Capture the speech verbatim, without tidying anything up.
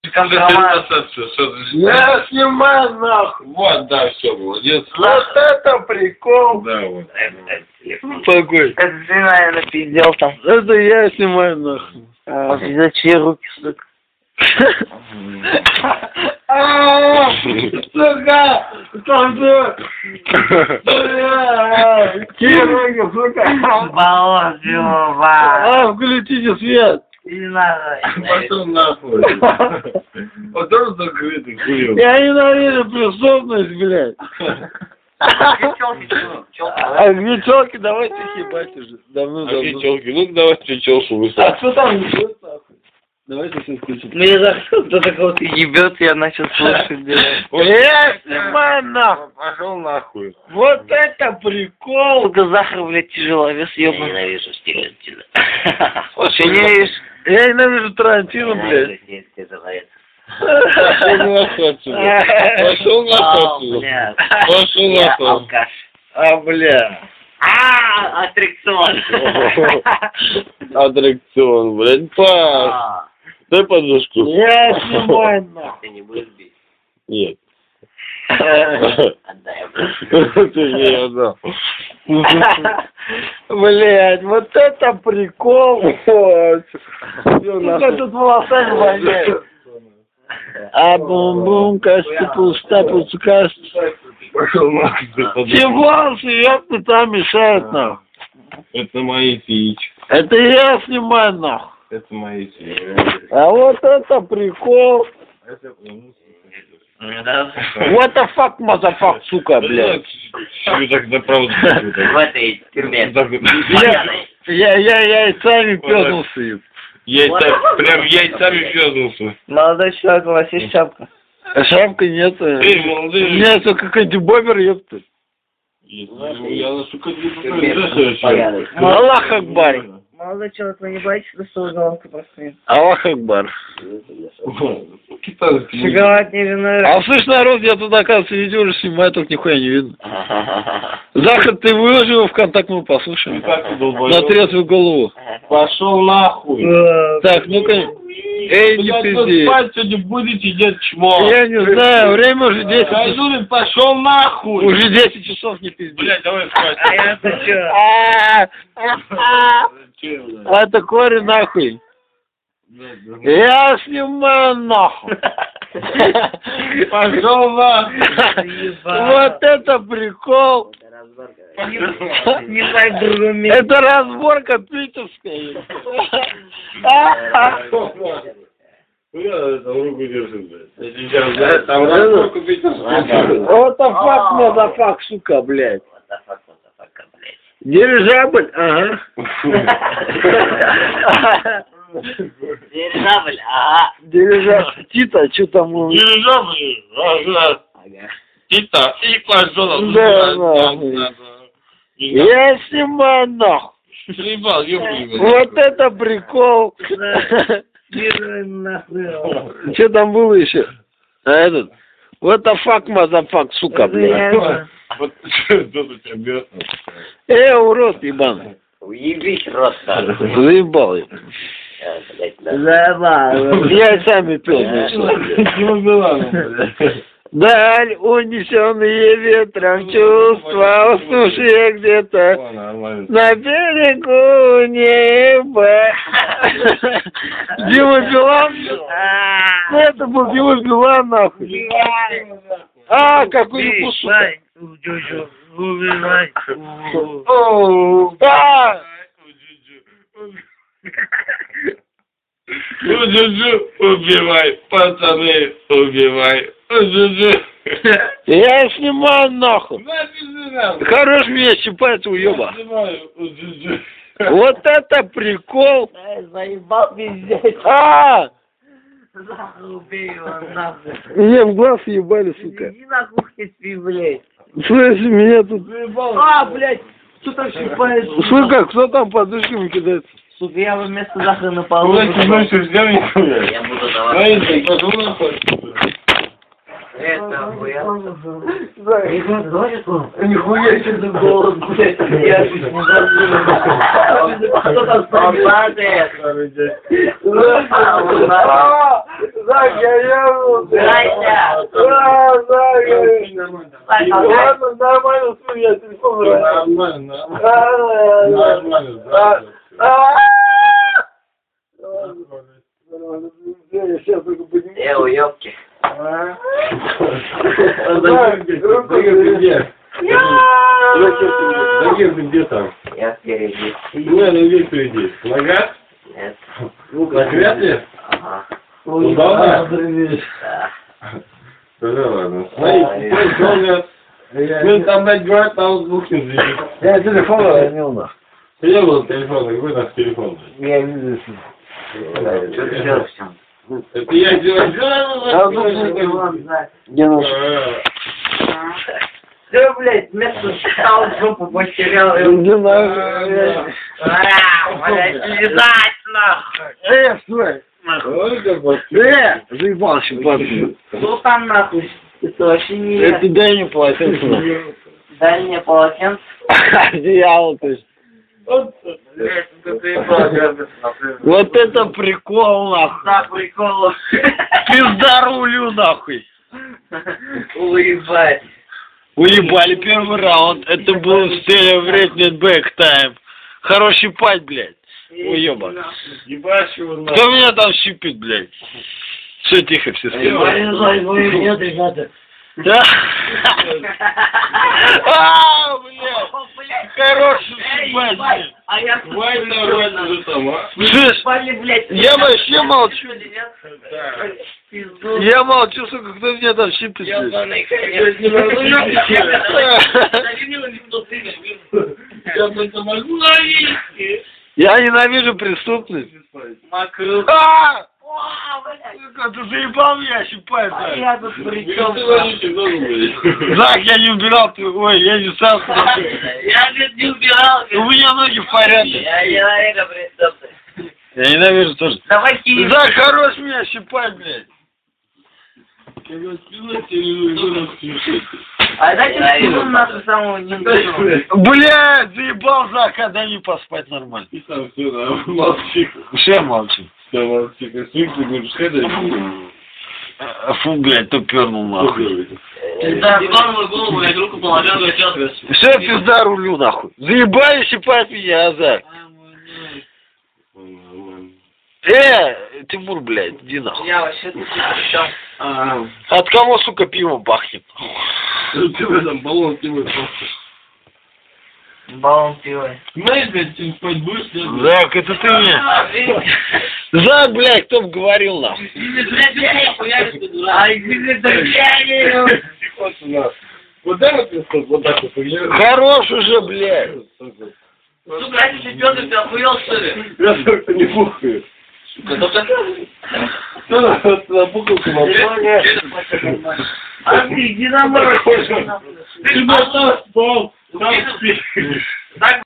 компромат. Я снимаю нахуй. Вот, да, все, молодец. Вот это прикол. Да, вот. Спокойно. Это ты, наверное, пиздел там. Это я снимаю нахуй. А, за чьи руки, сука? Сука! Там же... Чьи руки, сука? Баллон, Лёва. А, включите свет. Иди нахуй. Пошел нахуй. Вот он закрытый, хуёв. Я ненавижу преступность, блядь. А где челки? Давайте ебать уже. Давно, А где давно. челки? Ну давайте челку А высадим. кто там не будет, нахуй? Давайте все включим. Ну я захотел, кто-то кого-то ебет, я начал слушать, блядь. Я снимаю нахуй. Пошел нахуй. Вот это прикол. Сука, Захар, блядь, тяжеловес ебаный. Я ненавижу Стивена. Слушай, не видишь? Я ненавижу Тарантино, блядь. Пошел нахуй отсюда. Пошел нахуй отсюда. Пошел нахуй. Алкаш. А, бля. А, аттракцион. Аттракцион, блядь, паш. Дай подушку. Я снимаю нахуй. Ты не будешь бить? Нет. Отдай, блядь. Ты мне отдал. Блядь, вот это прикол. Сука, тут волосами воняет. А бум-бум, касты пуста, пускаст. Пошел нахуй. Все волосы, ёпты, там мешают, нахуй. Это мои фичи. Это я снимаю, нахуй. Это мои фичи. А вот это прикол. What the fuck, motherfuck, сука, блядь. Чего так за правду? В этой тюрьме. Я, я, я яйцами пёзнулся им. Яйца, прям яйцами пёзнулся. Молодой человек, у вас есть шапка? А шапка нет. Эй, У молодые. меня только какой-нибудь бобер, ёпта. Я, сука, не знаю. Аллах Акбар. Молодой человек, вы не боитесь, что головка просто? Аллах Акбар. Шоколад не вино. А слышь, народ, я туда, оказывается, видео уже снимаю, только нихуя не видно. Захар, ты выложи его в контакт, мы послушаем. На трезвую голову. Пошел нахуй. Так, ну-ка. Эй, не пизди. Спать сегодня будете, дед чмо. Я не знаю, время уже десять. Кайдулин, пошел нахуй. Уже десять часов, не пизди. Блядь, давай спать. А я-то чё? А это корень нахуй. Я снимаю нахуй. Пошел нахуй. Вот это прикол. Не знаю, в другом месте. Это разборка питерская. Там руку держи, блядь. Там разборку питерскую. Вот the fuck, motherfuck, сука, блядь. Дирижабль, ага. Дирижабль, ага. Дирижабль. Тита, что там? Дирижабль, ага. Тита, и пошел. Да, нахуй. Я снимаю нахуй. Съебал, ёбаный. Вот это прикол. Что там было еще? А этот? What the fuck, motherfuck, сука, блядь. Вот что тут тебя бьет? Эй, урод ебаный. Уебись, рот. Заебал я. Заебал. Яйцами пёс. Даль унесенные ветром чувства, уснувшие где-то на берегу неба. Дима Билан? Ну это был Дима Билан, нахуй. А, какой пустой. Убивай. А! Жужу, убивай, пацаны, убивай. Жужу. Я снимаю нахуй. Хорош меня щипать, уеба. Вот это прикол. Заебал пиздец. А! Убей его нахуй. Мне в глаз ебали, сука. Иди на кухне спи, блядь. Слышь, меня тут... А, блядь, кто там щипает? Сука, кто там подушками кидает? Сука, я бы вместо Захара на полу. Куда ты носишь, взял нихуя? Я буду давать. Ай, пошел нахуй. Это охуя. Нихуя себе голод, блядь. Я чуть не забыл. Кто там падает? Зак, я ебну. Зайся. А, Зак, я... Ладно, нормально, смотри, я телефон брал. Нормально, Нормально. Я сейчас только подниму. Э, уёбки. Загир, где? Загир, ты где там? Я впереди. Не, ну где впереди? Нога? Нет. На крясле? Ага. Удобно? Да. Да ладно. Смотри, долго. Ну там дать говорят, там Бухин здесь. Я телефон разнял нахуй. Я был телефон, какой наш телефон? Я вижу. Что ты делаешь там? Это я делаю. Где наш? Ты, блядь, вместо стал жопу потерял. Где нахуй? А, блядь, лизать нахуй. Э, стой! Э, заебался, падай. Что там нахуй? Это вообще не... Это дай мне полотенце нахуй. Дай мне полотенце. Одеяло, то есть. Вот это прикол, нахуй. Да, прикол. Пизда рулю, нахуй. Уебать. Уебали первый раунд. Это был в стиле вредный бэк-тайм. Хороший пать, блядь. Уебак. Ебашь его нахуй. Кто меня там щипит, блядь? Все, тихо, все спят. Нет, ребята. Да? А, блядь. Хороший щипать, блядь. А я... Вань, народ уже там, а? Слышь, блядь. я вообще молчу. Да. Я молчу, сука, кто меня там щипит, блядь? Ёбаный конец. Не могу Я просто могу ловить. Я ненавижу преступность. Макру. А! О, блядь. Сука, ты заебал меня щипать, А да? я тут при чем? Ты ложишь, должен быть. Зак, я не убирал, ты, ой, я не сам. Я, блядь, не убирал. У меня ноги в порядке. Я ненавижу преступность. Я ненавижу тоже. Давай кинь. Зак, хорош меня щипать, блядь. А дайте скину нашу самого ненавижу. Блядь, заебал, Зак, а дай мне поспать нормально. И там все, да, молчи. Все, я молчу. Все, молчи. Как свинг, ты будешь ходить. Фу, блядь, то пернул нахуй. Да, голову, голову, я руку положил, и все. Все, пизда рулю нахуй. Заебали щипать меня, а, Зак. Э, Тимур, блядь, иди нахуй. Я вообще тут при чем? От кого, сука, пиво пахнет? Ты в этом баллон пивой просто. Баллон пива. Знаешь, блядь, чем спать будешь? Зак, это ты мне. Зак, блядь, кто бы говорил нахуй? Вот дай вот вот так вот. Хорош уже, блядь. Сука, эти чемпионы, ты охуел, что ли? Я только не пухаю. Кто на букву молчал? А ты иди на морозь. Ты бы остался спал. Там спи.